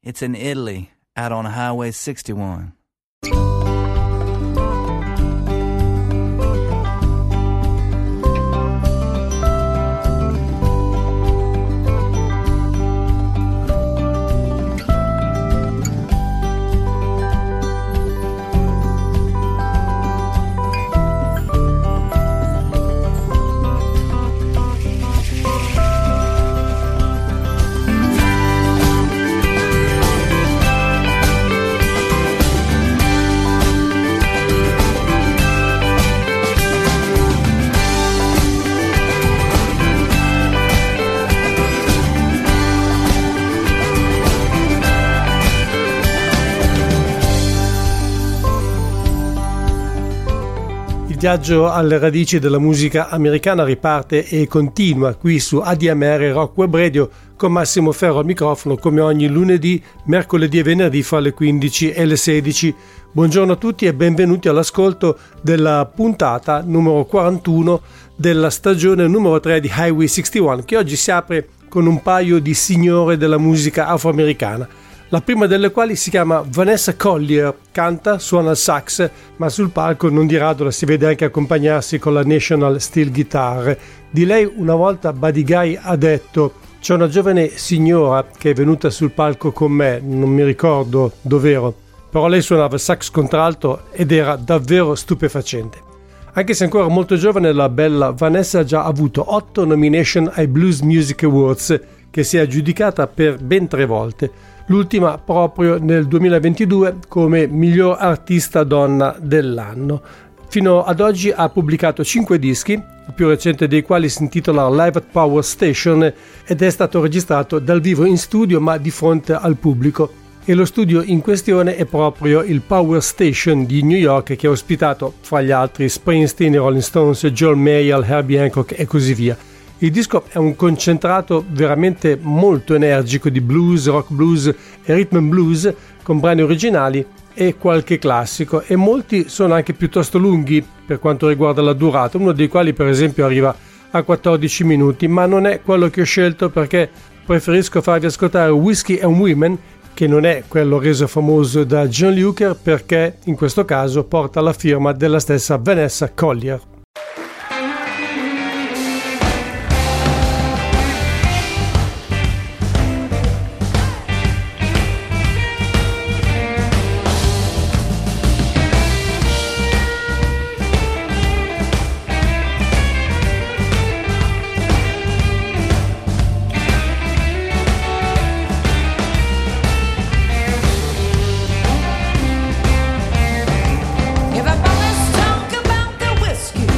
It's in Italy, out on Highway 61. Il viaggio alle radici della musica americana riparte e continua qui su ADMR Rock Web Radio con Massimo Ferro al microfono come ogni lunedì, mercoledì e venerdì fra le 15 e le 16. Buongiorno a tutti e benvenuti all'ascolto della puntata numero 41 della stagione numero 3 di Highway 61, che oggi si apre con un paio di signore della musica afroamericana. La prima delle quali si chiama Vanessa Collier, canta, suona il sax, ma sul palco non di rado la si vede anche accompagnarsi con la National Steel Guitar. Di lei una volta Buddy Guy ha detto: c'è una giovane signora che è venuta sul palco con me, non mi ricordo dov'ero, però lei suonava il sax contralto ed era davvero stupefacente. Anche se ancora molto giovane, la bella Vanessa ha già avuto 8 nomination ai Blues Music Awards, che si è aggiudicata per ben 3 volte. L'ultima proprio nel 2022 come miglior artista donna dell'anno. Fino ad oggi ha pubblicato 5 dischi, il più recente dei quali si intitola Live at Power Station ed è stato registrato dal vivo in studio ma di fronte al pubblico. E lo studio in questione è proprio il Power Station di New York, che ha ospitato fra gli altri Springsteen, i Rolling Stones, Joel Mayall, Herbie Hancock e così via. Il disco è un concentrato veramente molto energico di blues, rock blues e rhythm and blues, con brani originali e qualche classico, e molti sono anche piuttosto lunghi per quanto riguarda la durata, uno dei quali per esempio arriva a 14 minuti, ma non è quello che ho scelto perché preferisco farvi ascoltare Whiskey and Women, che non è quello reso famoso da John Lee Hooker, perché in questo caso porta la firma della stessa Vanessa Collier. Everybody's talking about the whiskey.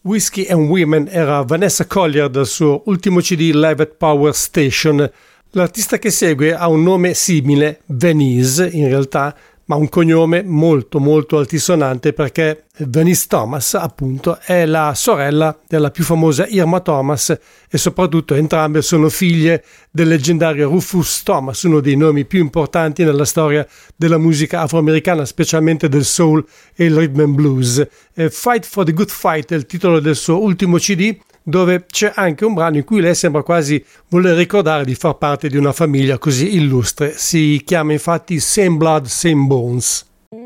Whiskey and Women era Vanessa Collier dal suo ultimo CD Live at Power Station. L'artista che segue ha un nome simile, Venice in realtà, ma un cognome molto molto altisonante perché Venice Thomas appunto è la sorella della più famosa Irma Thomas e soprattutto entrambe sono figlie del leggendario Rufus Thomas, uno dei nomi più importanti nella storia della musica afroamericana, specialmente del soul e il rhythm and blues. Fight for the Good Fight è il titolo del suo ultimo CD, dove c'è anche un brano in cui lei sembra quasi voler ricordare di far parte di una famiglia così illustre. Si chiama infatti Same Blood, Same Bones.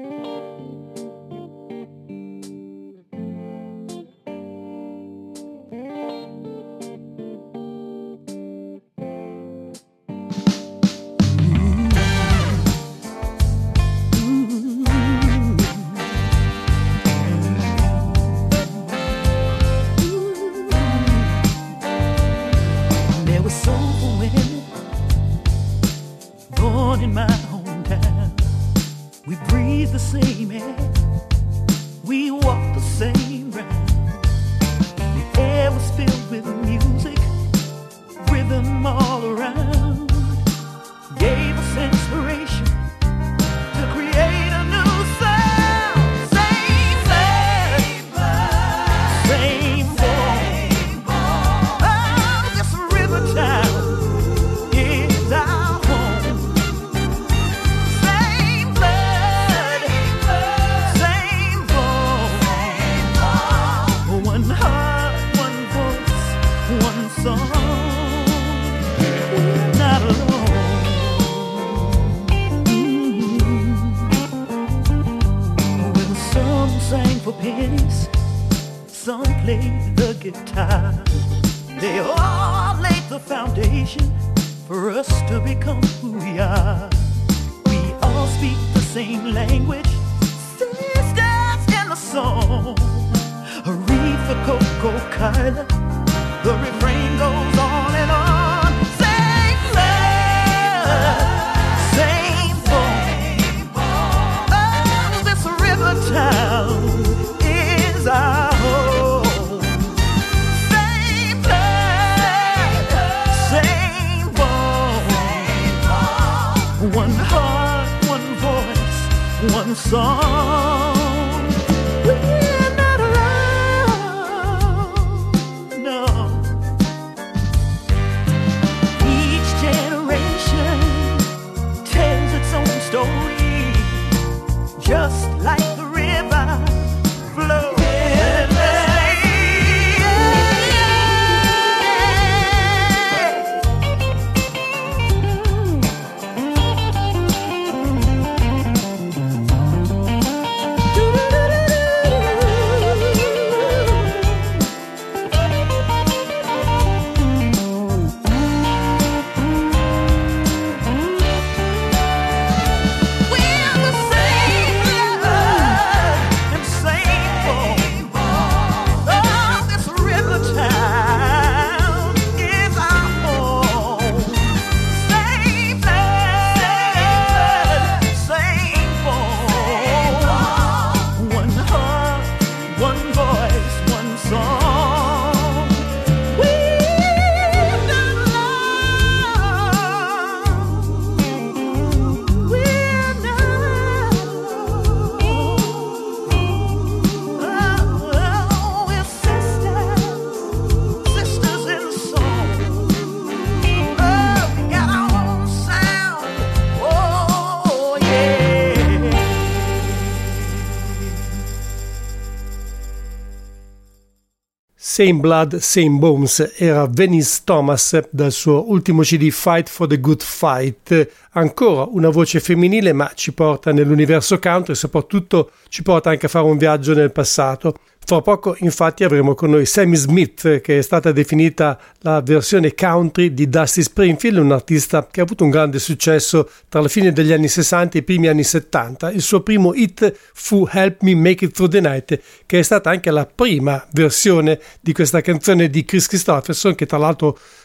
Same Blood, Same Bones era Venice Thomas dal suo ultimo CD Fight for the Good Fight. Ancora una voce femminile, ma ci porta nell'universo country e soprattutto ci porta anche a fare un viaggio nel passato. Fra poco infatti avremo con noi Sammy Smith, che è stata definita la versione country di Dusty Springfield, un artista che ha avuto un grande successo tra la fine degli anni 60 e i primi anni 70. Il suo primo hit fu Help Me Make It Through the Night, che è stata anche la prima versione di questa canzone di Kris Kristofferson, che tra l'altro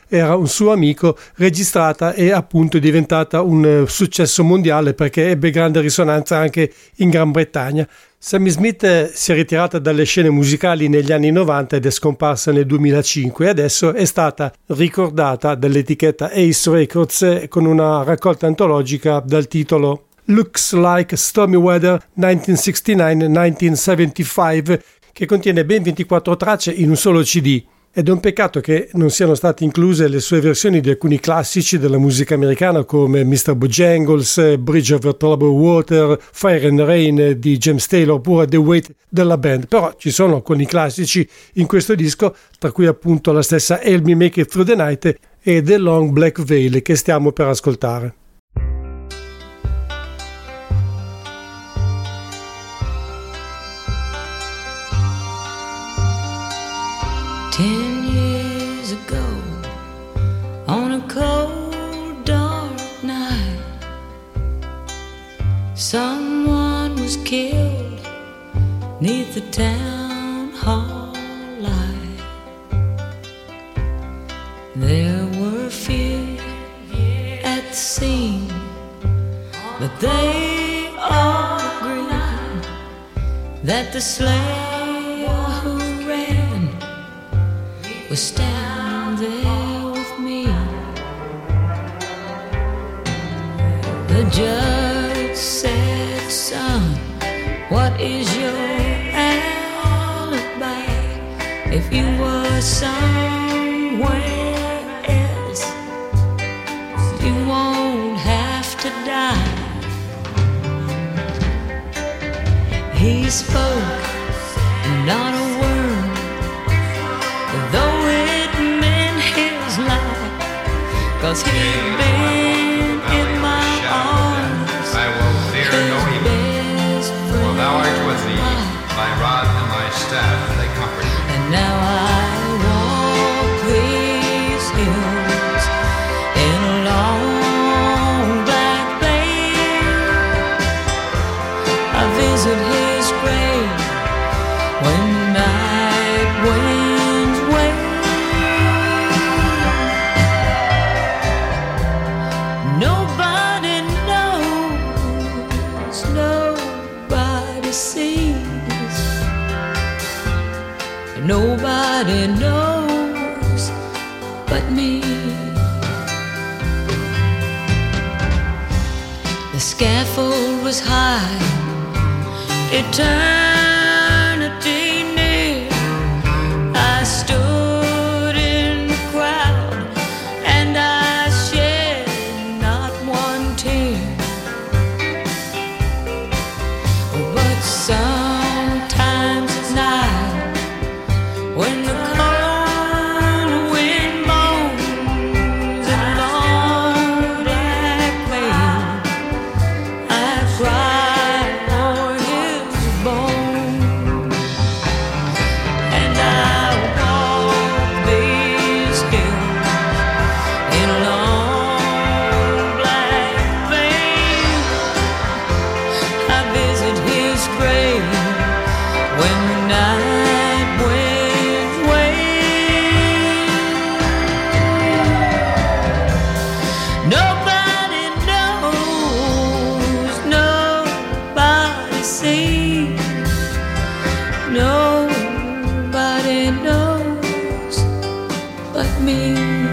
era un suo amico, registrata e appunto è diventata un successo mondiale perché ebbe grande risonanza anche in Gran Bretagna. Sammy Smith si è ritirata dalle scene musicali negli anni 90 ed è scomparsa nel 2005 e adesso è stata ricordata dall'etichetta Ace Records con una raccolta antologica dal titolo Looks Like Stormy Weather 1969-1975 che contiene ben 24 tracce in un solo CD. Ed è un peccato che non siano state incluse le sue versioni di alcuni classici della musica americana come Mr. Bojangles, Bridge over Troubled Water, Fire and Rain di James Taylor oppure The Weight della band. Però ci sono alcuni classici in questo disco, tra cui appunto la stessa Help Me Make It Through the Night e The Long Black Veil che stiamo per ascoltare. Ten years ago, on a cold, dark night, someone was killed 'neath the town hall light. There were few at the scene, but they all agreed that the slayer who ran was standing there with me. The judge said, son, what is your alibi? If you were somewhere else, you won't have to die. He spoke, not a word, though it meant his life, 'cause he'd been in my arms, I will fear no evil, for thou art with me, thy rod and thy staff, they comfort me. and now I walk these hills in a long black veil. I visit his grave when the night winds wail. Nobody knows, nobody sees, nobody knows but me. The scaffold was high, eternity near. I stood in the crowd and I shed not one tear. But sometimes at night, when the cold wind moans and long black veil, I cry for his bones, and I walk these hills in a long black veil. I visit his grave when the night winds wail. Nobody knows, nobody sees, nobody knows but me.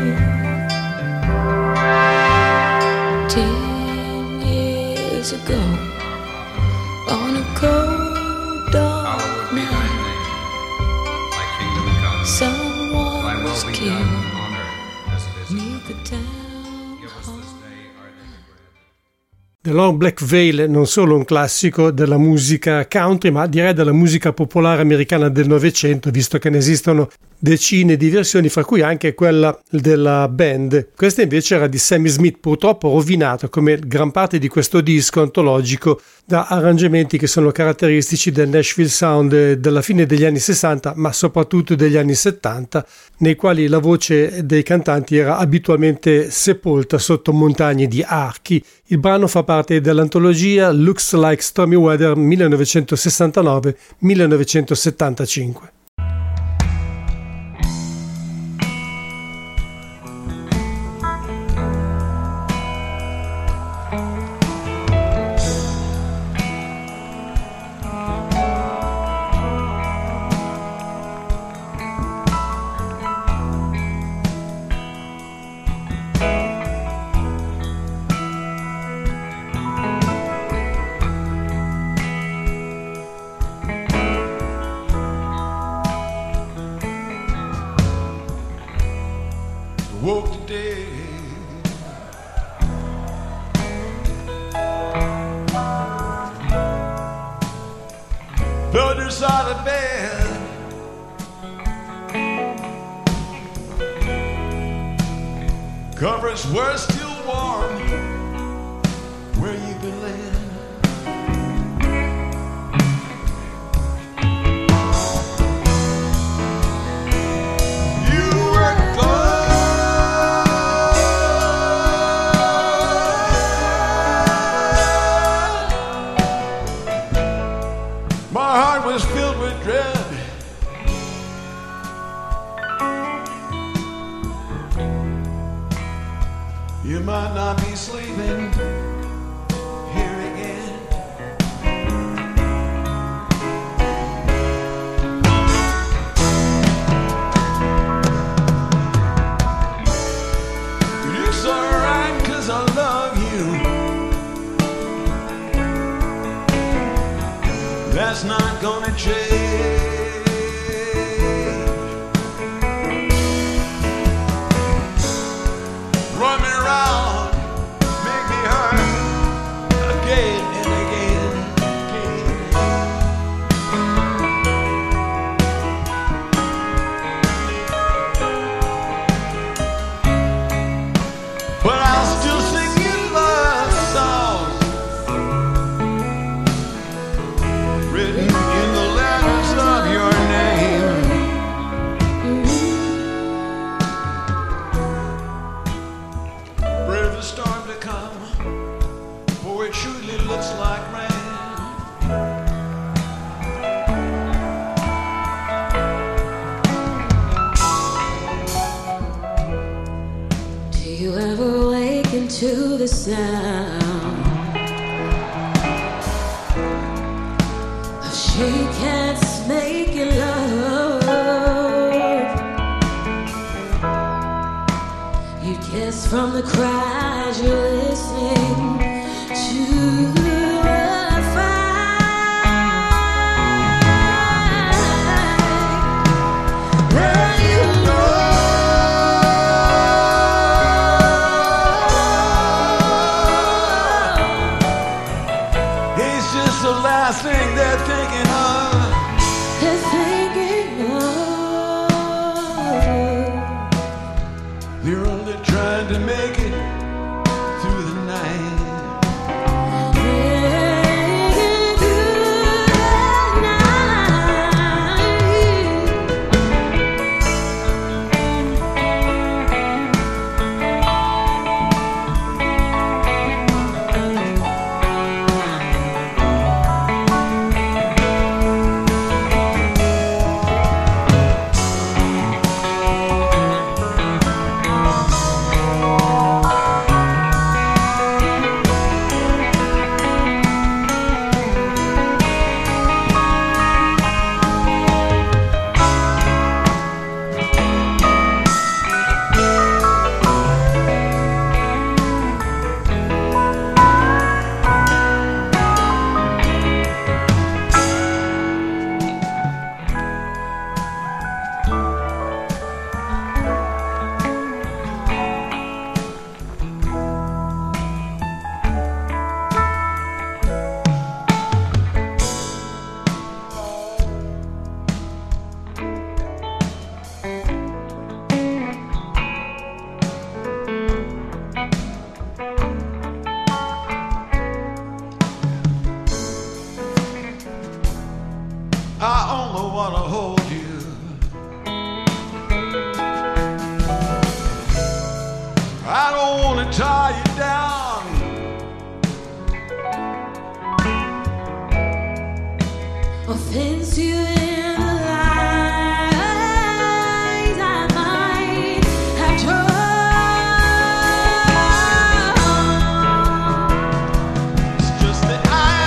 10 years ago, on a cold dark Hallowed be thy night, name, thy kingdom come, someone thy will was be done killed on earth as it is in near the heaven. town Give us hall. this day our daily bread. The Long Black Veil non solo un classico della musica country, ma direi della musica popolare americana del Novecento, visto che ne esistono decine di versioni, fra cui anche quella della band. Questa invece era di Sammy Smith, purtroppo rovinato come gran parte di questo disco antologico da arrangiamenti che sono caratteristici del Nashville Sound della fine degli anni 60, ma soprattutto degli anni 70, nei quali la voce dei cantanti era abitualmente sepolta sotto montagne di archi. Il brano fa parte dell'antologia Looks Like Stormy Weather 1969-1975. woke today. Put her side of bed. Covers were still warm where you've been laying. You were gone. My heart was filled with dread. You might not be sleeping here again. It's alright 'cause I love you. That's not gonna change. Run me around, make me hurt again and again, but I'll still sing you love songs written in the letters of your name. Brave the storm to come, for it surely looks like rain. Do you ever wake into the sound of she can't make you love? You kiss from the cries you're listening to a fight. Well, you know It's just the last thing they're thinking of. they're thinking of. They're only trying to make it through the night. I only wanna hold you. I don't wanna tie you down. Or fence you in the lies I might have drawn. It's just that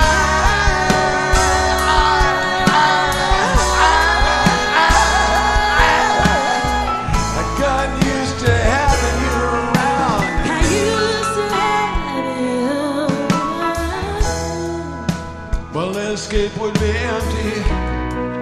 I got used to having you around. I used to have him. My landscape would be empty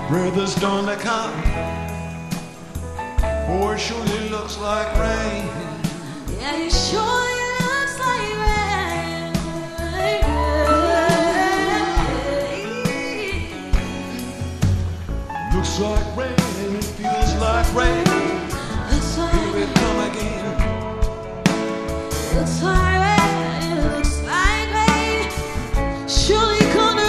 Weather's gonna come. Boy, surely looks like rain. Yeah, it surely looks like rain. Looks like rain and it feels like rain. Looks like Here we come again. Looks like rain, it looks like rain. Surely gonna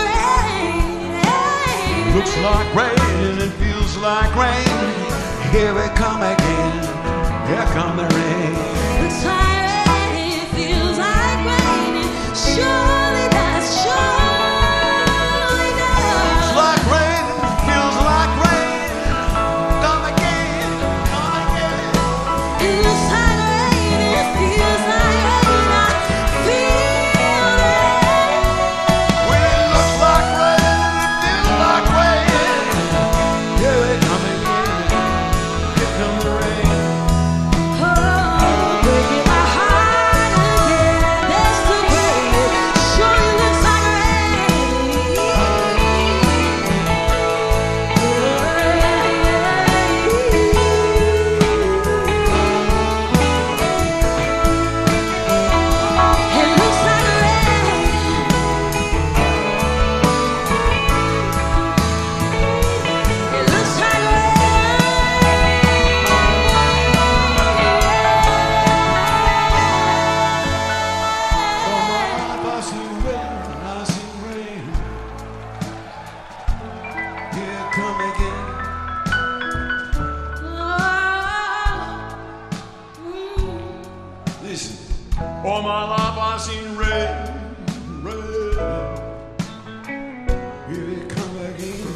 rain. Looks like rain and it feels like rain. Here we come again. Here come the rain. Looks like rain, it feels like rain. Surely does, surely does. Looks like rain and it feels like rain. Come again, come again. It looks like rain, it feels like rain. I feel it. When it looks like rain and it feels like rain. Here we come again. Here come the rain. Oh, breaking my heart again. That's the rain. Surely looks like rain. It looks like rain. It looks like I see rain, I see rain. Here come again. Listen, all my life I've seen rain, rain. Here it come again.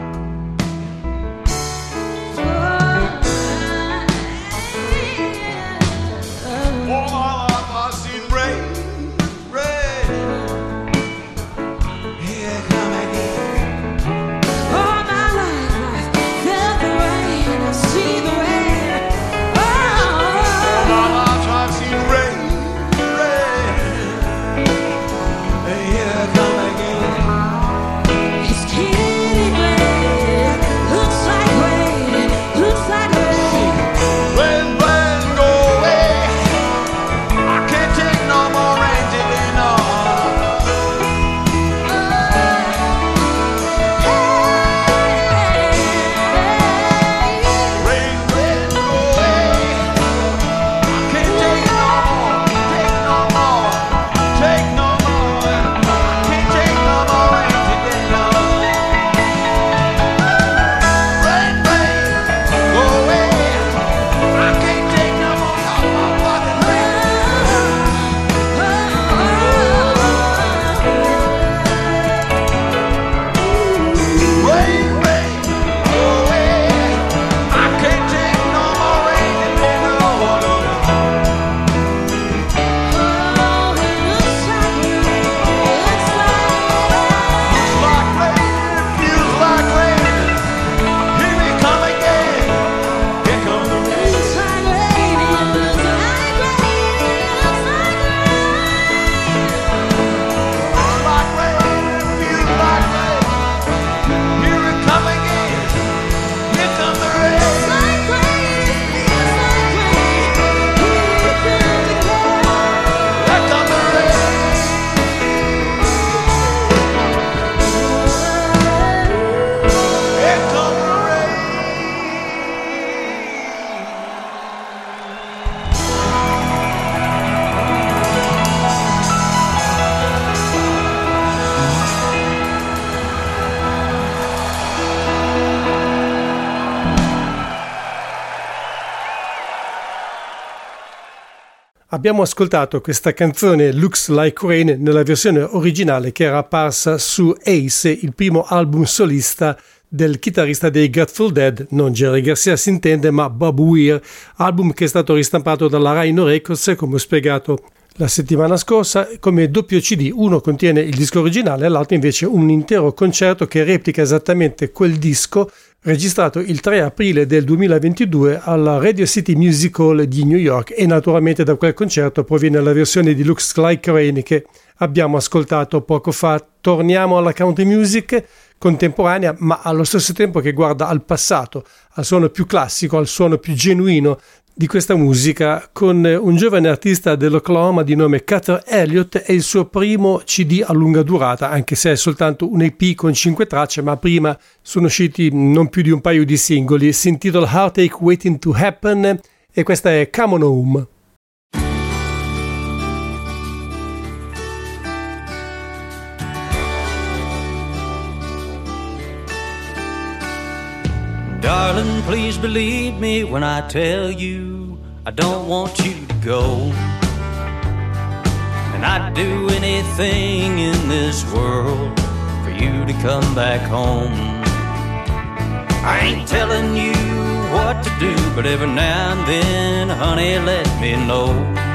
All my life I've seen rain, rain. Here it come again. All my life I've felt the rain, I've seen the rain. All my life I've seen rain, rain. And here it come again. It's getting rain, looks like rain, looks like rain. Rain, rain, go away. I can't take no more rain today, no. Rain, rain, go away. I can't take no more, take no more, take no more. I can't take no more rain today, no. Rain, rain, go away. I can't take no more fucking rain. Rain, rain, go away. I can't take no more rain today, no. Looks like rain, it feels like rain. Here we come again. Here come the rain. Looks like rain, it feels like rain. Here we come again. Here come the rain. Here come the rain. Here come the Abbiamo ascoltato questa canzone Looks Like Rain nella versione originale che era apparsa su Ace, il primo album solista del chitarrista dei Grateful Dead, non Jerry Garcia si intende, ma Bob Weir, album che è stato ristampato dalla Rhino Records, come ho spiegato la settimana scorsa, come doppio CD. Uno contiene il disco originale e l'altro invece un intero concerto che replica esattamente quel disco, registrato il 3 aprile del 2022 alla Radio City Music Hall di New York, e naturalmente da quel concerto proviene la versione di Looks Like Rain che abbiamo ascoltato poco fa. Torniamo alla country music contemporanea, ma allo stesso tempo che guarda al passato, al suono più classico, al suono più genuino di questa musica, con un giovane artista dell'Oklahoma di nome Carter Elliott e il suo primo CD a lunga durata, anche se è soltanto un EP con 5 tracce, ma prima sono usciti non più di un paio di singoli. Si intitola Heartache Waiting to Happen e questa è Come On Home. Darling, please believe me when I tell you I don't want you to go. And I'd do anything in this world for you to come back home. I ain't telling you what to do, but every now and then, honey, let me know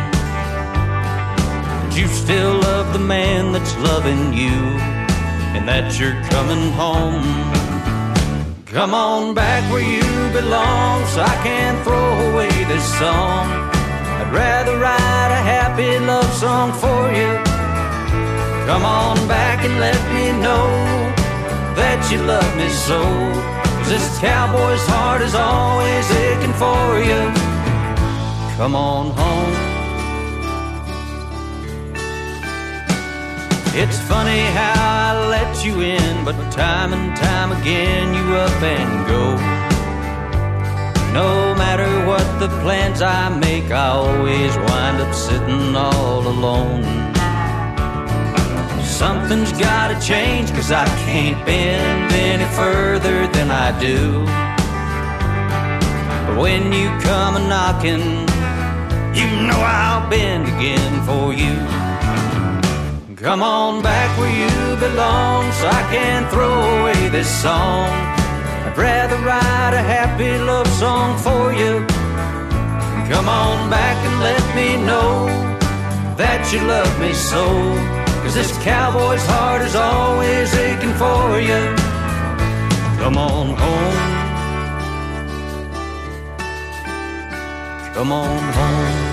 that you still love the man that's loving you and that you're coming home. Come on back where you belong so I can throw away this song. I'd rather write a happy love song for you. Come on back and let me know that you love me so. 'Cause this cowboy's heart is always aching for you. Come on home. It's funny how I let you in, but time and time again you up and go. No matter what the plans I make, I always wind up sitting all alone. Something's gotta change, 'cause I can't bend any further than I do. But when you come a-knocking, you know I'll bend again for you. Come on back where you belong so I can throw away this song. I'd rather write a happy love song for you. Come on back and let me know that you love me so. 'Cause this cowboy's heart is always aching for you. Come on home. Come on home.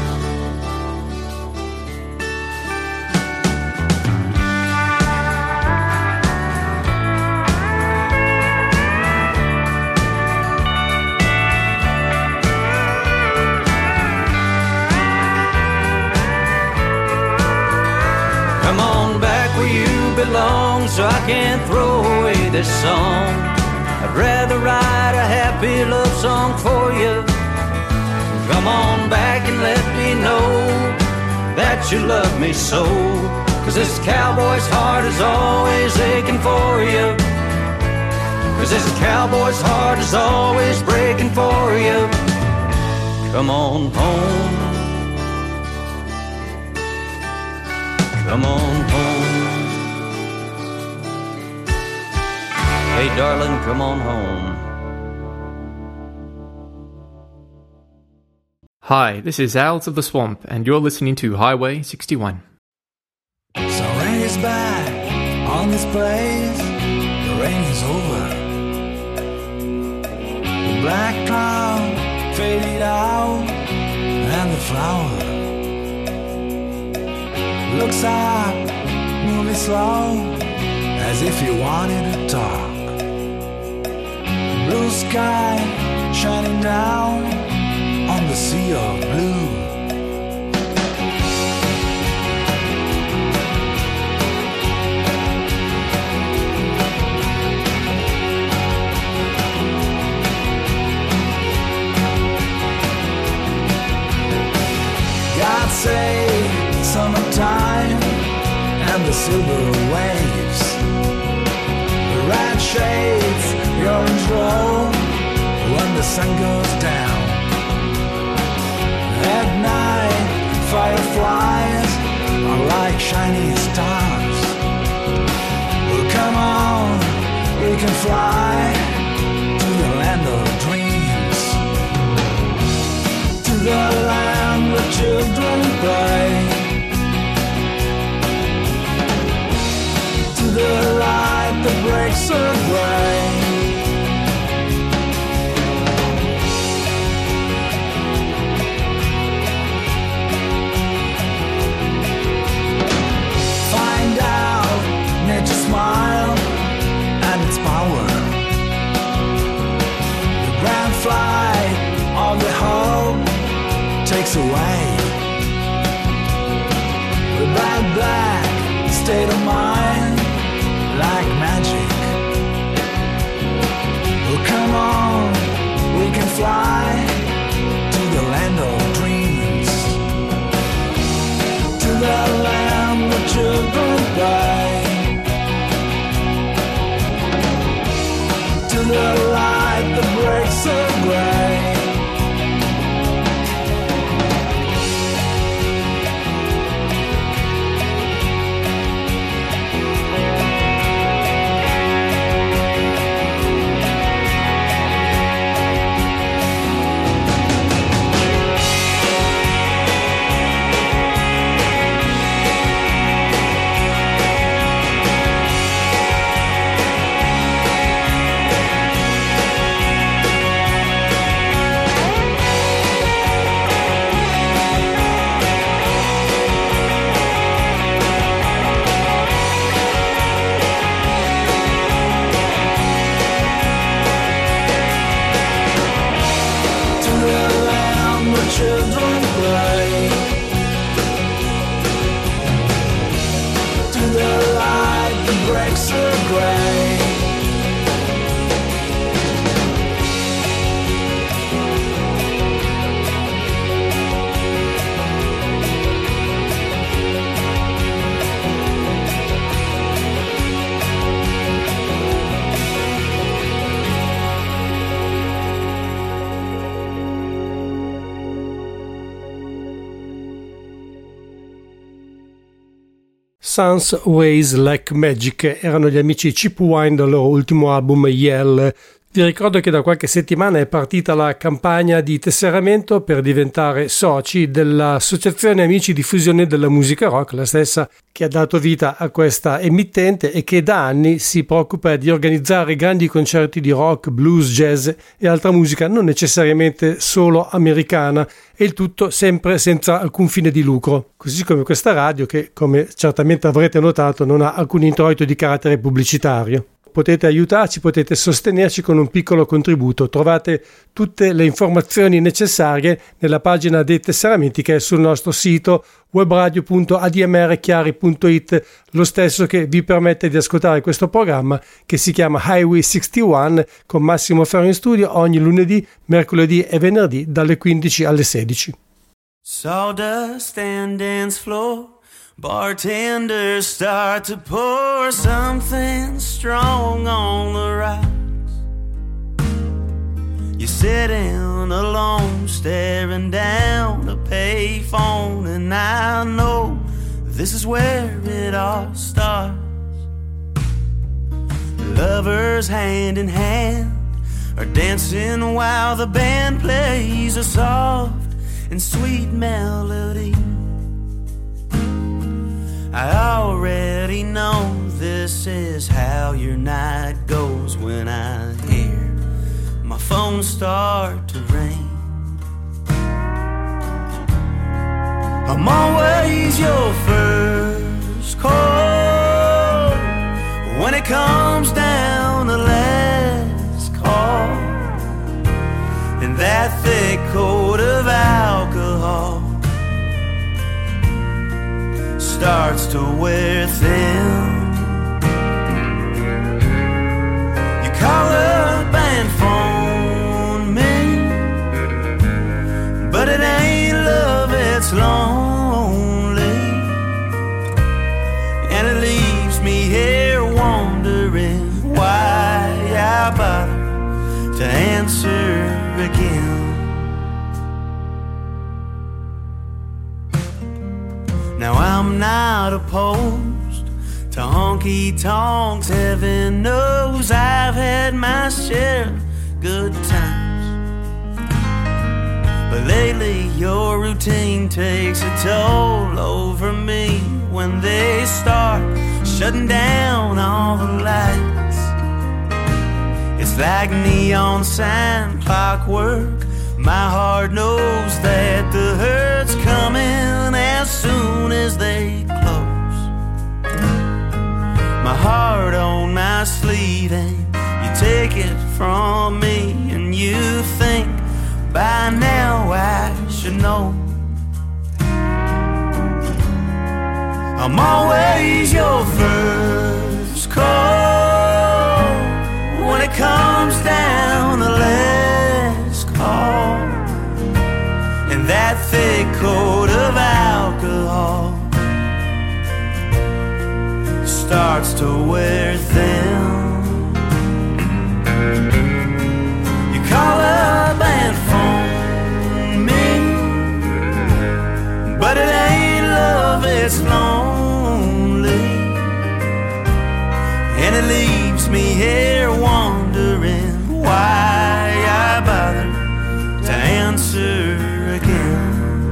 Come on back where you belong so I can throw away this song. I'd rather write a happy love song for you. Come on back and let me know that you love me so. 'Cause this cowboy's heart is always aching for you. 'Cause this cowboy's heart is always breaking for you. Come on home. Come on home. Hey darling, come on home. Hi, this is Owls of the Swamp, and you're listening to Highway 61. So rain is back on this place. The rain is over. The black cloud faded out, and the flower looks up, moving slow, as if you wanted to talk. Blue sky shining down on the sea of blue. God save summertime and the silver waves, the red shades, the orange glow when the sun goes down. At night, fireflies are like shining stars. Well, come on, we can fly to the land of dreams, to the land where children play, to the light that breaks the gray. breaks away. We're black, state of mind, like magic. Oh, come on, we can fly to the land of dreams, to the land where children die, to the light that breaks the gray. Children play to the light that breaks the gray. Suns Ways Like Magic erano gli amici Cheap Wine dal loro ultimo album Yell. Vi ricordo che da qualche settimana è partita la campagna di tesseramento per diventare soci dell'Associazione Amici Diffusione della Musica Rock, la stessa che ha dato vita a questa emittente e che da anni si preoccupa di organizzare grandi concerti di rock, blues, jazz e altra musica non necessariamente solo americana, e il tutto sempre senza alcun fine di lucro, così come questa radio che, come certamente avrete notato, non ha alcun introito di carattere pubblicitario. Potete aiutarci, potete sostenerci con un piccolo contributo. Trovate tutte le informazioni necessarie nella pagina dei tesseramenti che è sul nostro sito webradio.admrchiari.it, lo stesso che vi permette di ascoltare questo programma che si chiama Highway 61 con Massimo Ferro in studio ogni lunedì, mercoledì e venerdì dalle 15 alle 16. Sawdust and dance floor, bartenders start to pour something strong on the rocks. You're sitting alone, staring down a payphone, and I know this is where it all starts. Lovers hand in hand are dancing while the band plays a soft and sweet melody. I already know this is how your night goes when I hear my phone start to ring. I'm always your first call when it comes down to last call, and that thick coat of alcohol starts to wear thin. You call up and phone me, but it ain't love, it's lonely, and it leaves me here wondering why I bother to answer again. Now I'm not opposed to honky-tonks, heaven knows I've had my share of good times, but lately your routine takes a toll over me when they start shutting down all the lights. It's like neon sign clockwork. My heart knows that the hurt's coming as soon as they close. My heart on my sleeve and you take it from me, and you think by now I should know I'm always your first call when it comes down to last call. And that thick coat of alcohol starts to wear thin. You call up and phone me, but it ain't love, it's lonely. And it leaves me here wondering why I bother to answer again.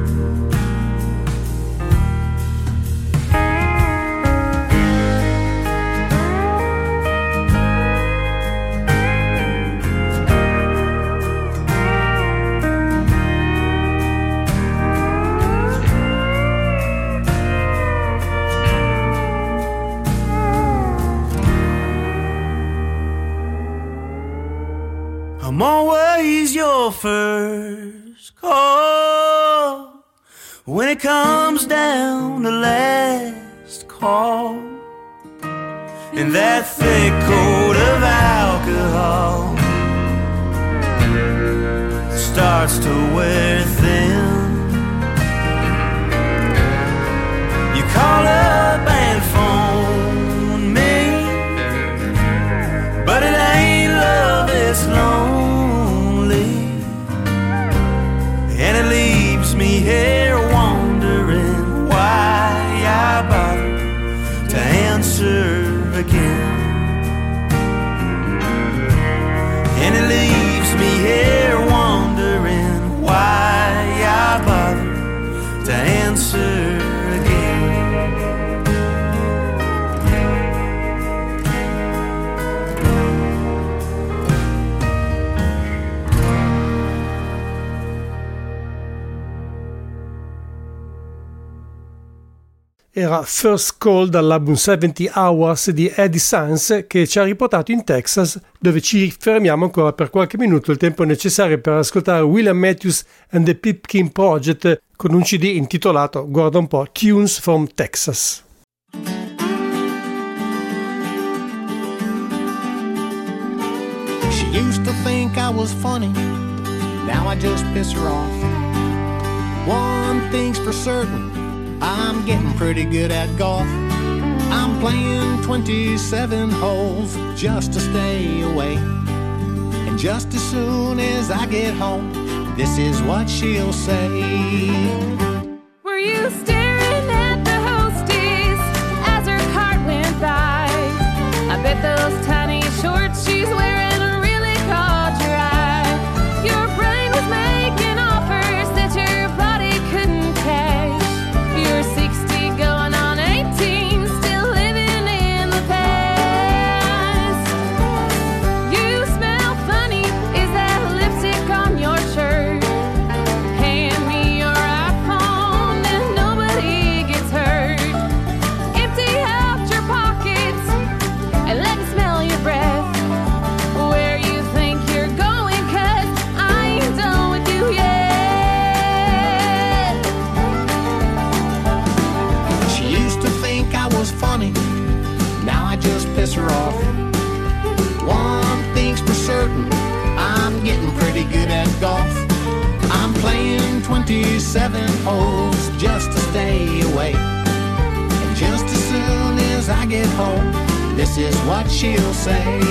I'm always your first call when it comes down to last call. And that thick coat of alcohol starts to wear thin. You call up and phone me, but it ain't love, it's lonely. And it leaves me here wondering why I bother to answer again. And it leaves me here wondering why I bother to answer again. Era First Call dall'album 70 Hours di Eddie Sands, che ci ha riportato in Texas, dove ci fermiamo ancora per qualche minuto, il tempo necessario per ascoltare William Matthews and the Pipkin Project con un CD intitolato, guarda un po', Tunes from Texas. She used to think I was funny, now I just piss her off. One thing's for certain, I'm getting pretty good at golf. I'm playing 27 holes just to stay away. And just as soon as I get home, this is what she'll say. Were you staring at the hostess as her cart went by? I bet those tiny shorts she's wearing really caught your eye. Your brain was making offers that your body couldn't catch. You're 60 going on 18, still living in the past. You smell funny, is that lipstick on your shirt? Hand me your iPhone and nobody gets hurt. Empty out your pockets and let me smell your breath. Where you think you're going, 'cause I ain't done with you yet. She used to think I was funny, now I just piss her off. One thing's for certain, I'm getting pretty good at golf. I'm playing 27 holes just to stay away. And just as soon as I get home, this is what she'll say.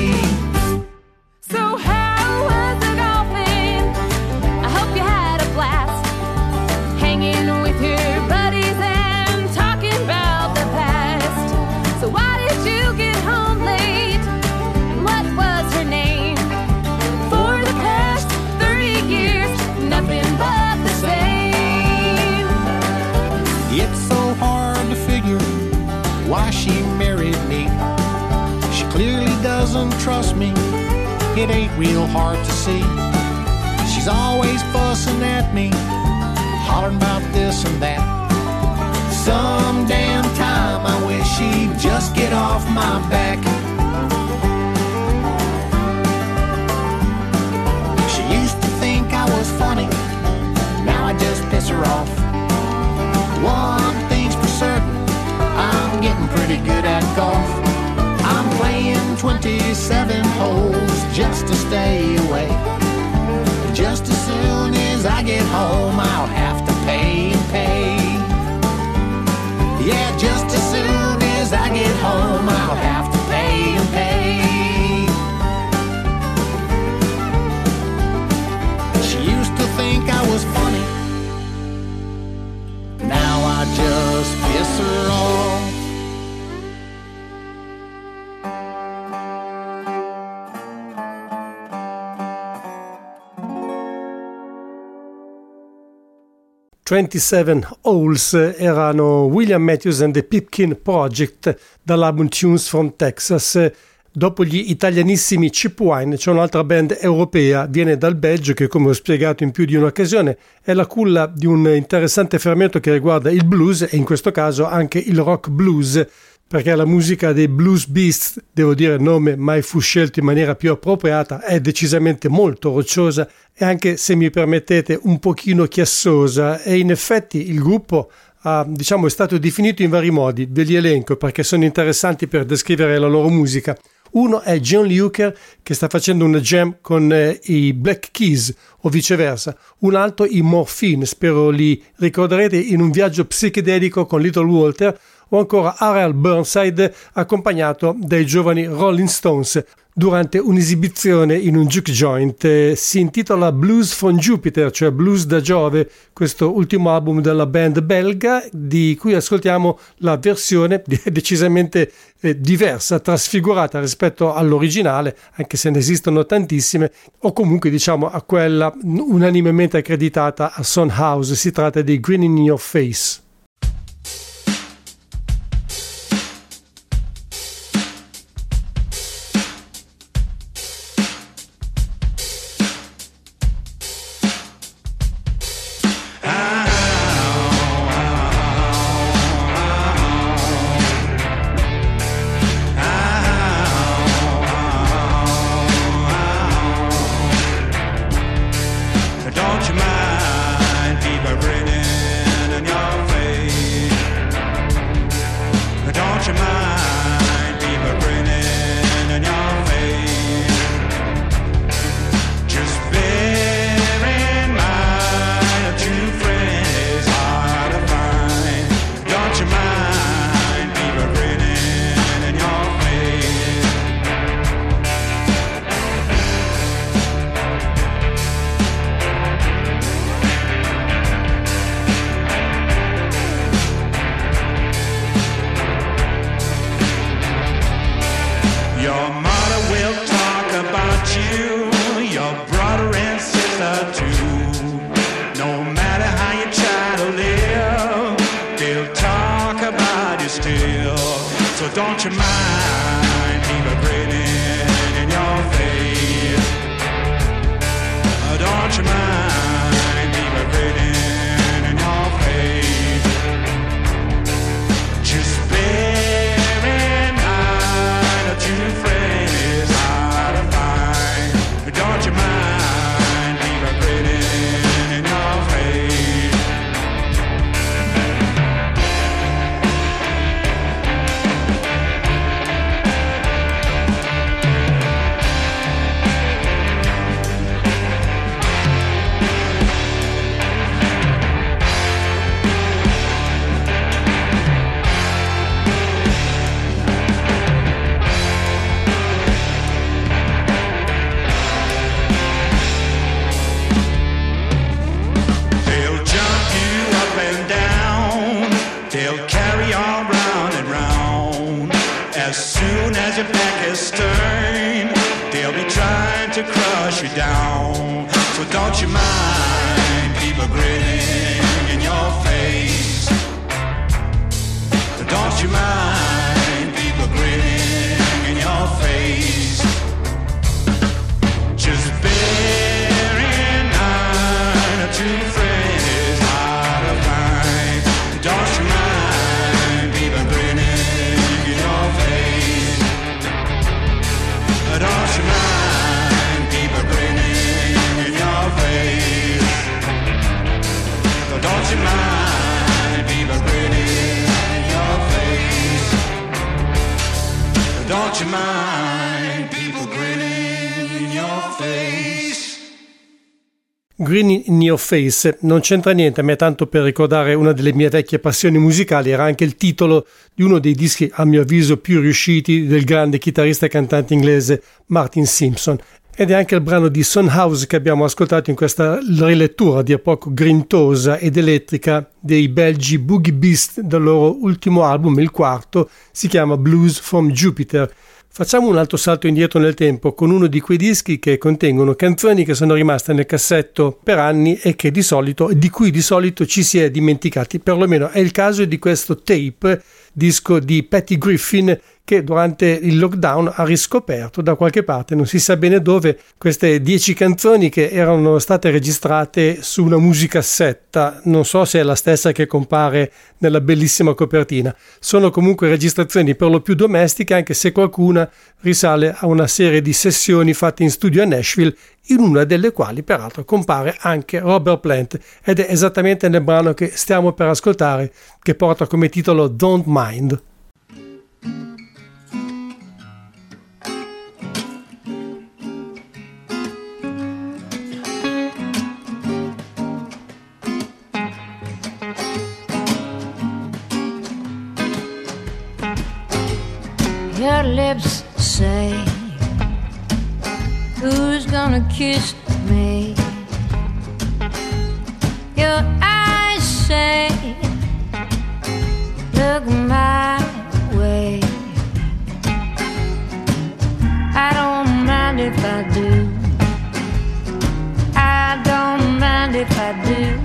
So how was the golfing? I hope you had a blast, hanging with your buddies and talking about the past. So why did you get home late? What was her name? For the past 30 years, nothing but the same. It's so hard to figure why she married me. She clearly doesn't trust me. It ain't real hard to see. She's always fussing at me, hollering about this and that. Some damn time I wish she'd just get off my back. She used to think I was funny, now I just piss her off. One thing's for certain, 27 holes just to stay away. Just as soon as I get home, I'll have to pay and pay. Yeah, just as soon as I get home, I'll have to pay and pay. She used to think I was funny. Now I just piss her off. «27 Holes» erano William Matthews and the Pipkin Project dall'album Tunes from Texas. Dopo gli italianissimi Cheap Wine c'è un'altra band europea, viene dal Belgio, che come ho spiegato in più di un'occasione è la culla di un interessante fermento che riguarda il blues e in questo caso anche il rock blues, perché la musica dei Blues Beasts, devo dire il nome mai fu scelto in maniera più appropriata, è decisamente molto rocciosa e anche, se mi permettete, un pochino chiassosa, e in effetti il gruppo è stato definito in vari modi. Ve li elenco perché sono interessanti per descrivere la loro musica. Uno è John Lee Hooker, che sta facendo una jam con i Black Keys o viceversa. Un altro i Morphine, spero li ricorderete, in un viaggio psichedelico con Little Walter, o ancora R.L. Burnside accompagnato dai giovani Rolling Stones durante un'esibizione in un juke joint. Si intitola Blues from Jupiter, cioè Blues da Giove, questo ultimo album della band belga, di cui ascoltiamo la versione decisamente diversa, trasfigurata rispetto all'originale, anche se ne esistono tantissime, o comunque a quella unanimemente accreditata a Son House. Si tratta di Green in Your Face. Don't you mind people grinning in your face? Green in Your Face non c'entra niente, ma è tanto per ricordare una delle mie vecchie passioni musicali. Era anche il titolo di uno dei dischi a mio avviso più riusciti del grande chitarrista e cantante inglese Martin Simpson, ed è anche il brano di Son House che abbiamo ascoltato in questa rilettura a dir poco grintosa ed elettrica dei belgi Boogie Beast del loro ultimo album, il quarto, si chiama Blues from Jupiter. Facciamo un altro salto indietro nel tempo con uno di quei dischi che contengono canzoni che sono rimaste nel cassetto per anni e che di cui di solito ci si è dimenticati. Perlomeno è il caso di questo Tape, disco di Patty Griffin, che durante il lockdown ha riscoperto da qualche parte, non si sa bene dove, queste 10 canzoni che erano state registrate su una musicassetta. Non so se è la stessa che compare nella bellissima copertina. Sono comunque registrazioni per lo più domestiche, anche se qualcuna risale a una serie di sessioni fatte in studio a Nashville, in una delle quali peraltro compare anche Robert Plant, ed è esattamente nel brano che stiamo per ascoltare, che porta come titolo Don't Mind. Your lips say, who's gonna kiss me? Your eyes say, look my way. I don't mind if I do. I don't mind if I do.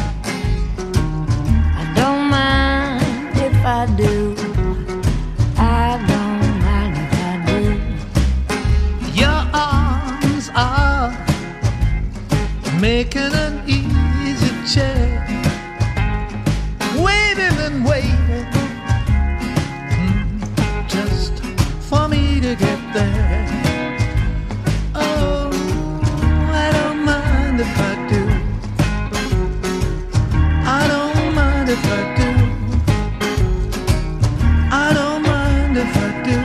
I don't mind if I do. I don't. Making an easy chair, waiting and waiting, just for me to get there. Oh, I don't mind if I do. I don't mind if I do. I don't mind if I do.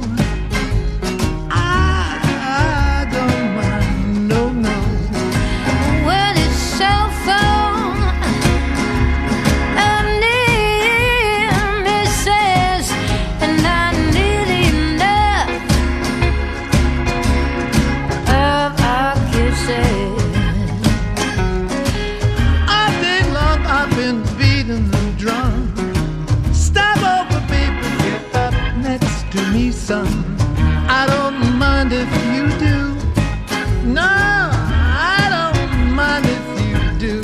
Son, I don't mind if you do. No, I don't mind if you do.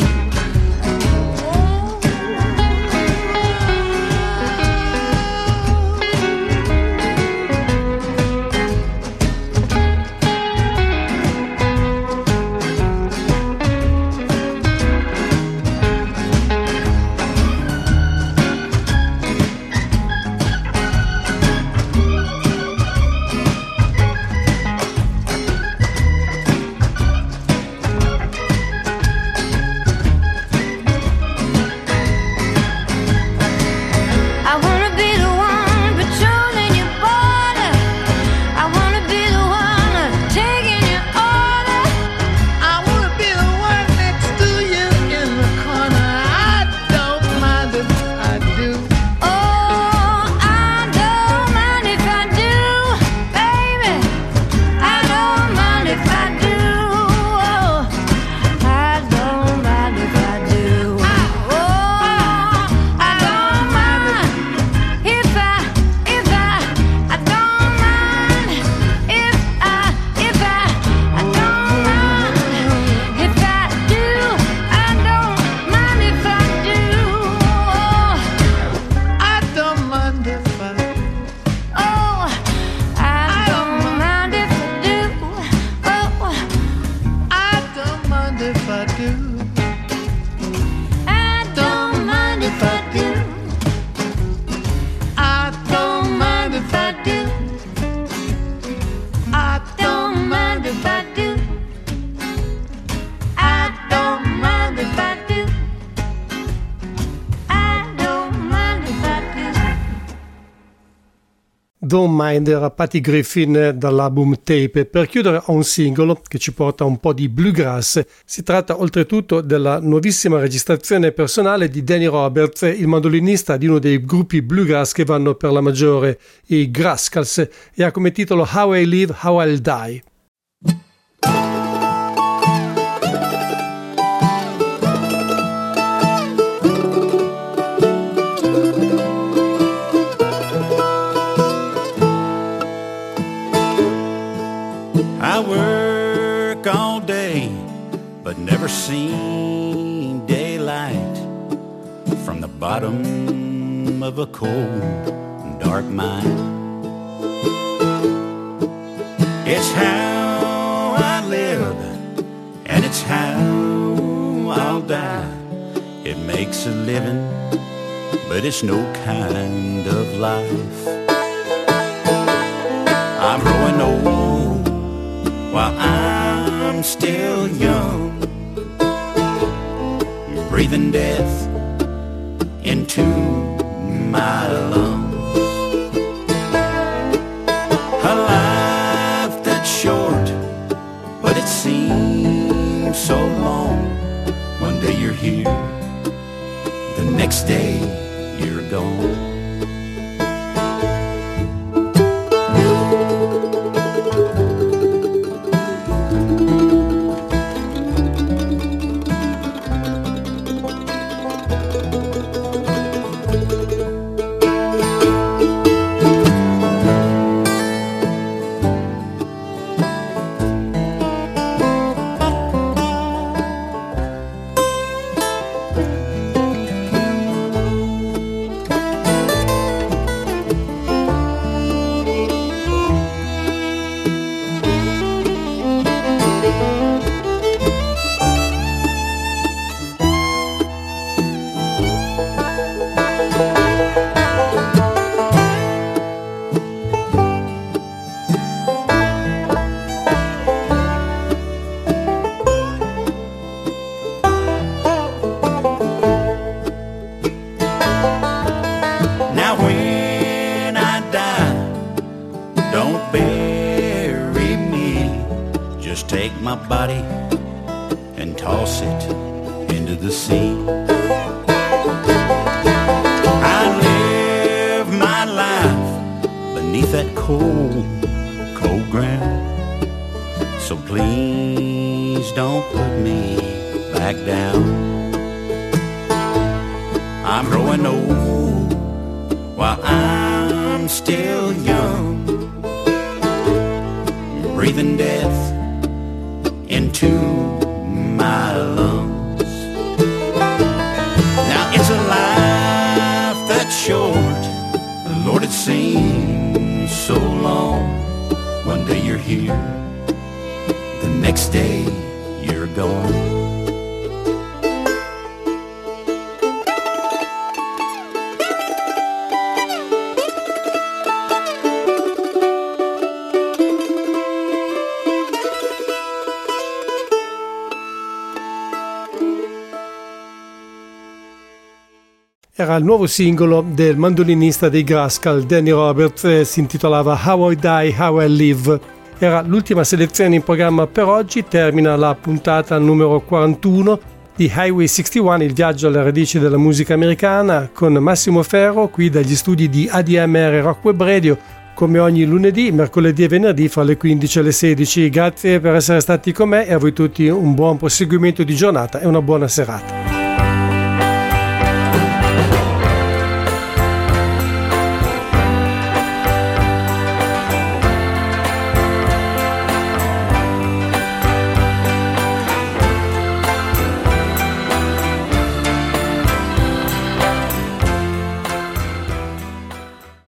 Don't Mind era Patty Griffin dall'album Tape. Per chiudere ho un singolo che ci porta un po' di bluegrass. Si tratta oltretutto della nuovissima registrazione personale di Danny Roberts, il mandolinista di uno dei gruppi bluegrass che vanno per la maggiore, i Grascals, e ha come titolo How I Live, How I'll Die. I work all day, but never seen daylight from the bottom of a cold, dark mine. It's how I live, and it's how I'll die. It makes a living, but it's no kind of life. I'm growing old while I'm still young, breathing death into my lungs. A life that's short, but it seems so long. One day you're here, the next day you're gone. Era il nuovo singolo del mandolinista dei Grascal, Danny Roberts, si intitolava How I Die, How I Live. Era l'ultima selezione in programma per oggi, termina la puntata numero 41 di Highway 61, il viaggio alle radici della musica americana, con Massimo Ferro, qui dagli studi di ADMR Rock Web Radio, come ogni lunedì, mercoledì e venerdì fra le 15 e le 16. Grazie per essere stati con me e a voi tutti un buon proseguimento di giornata e una buona serata.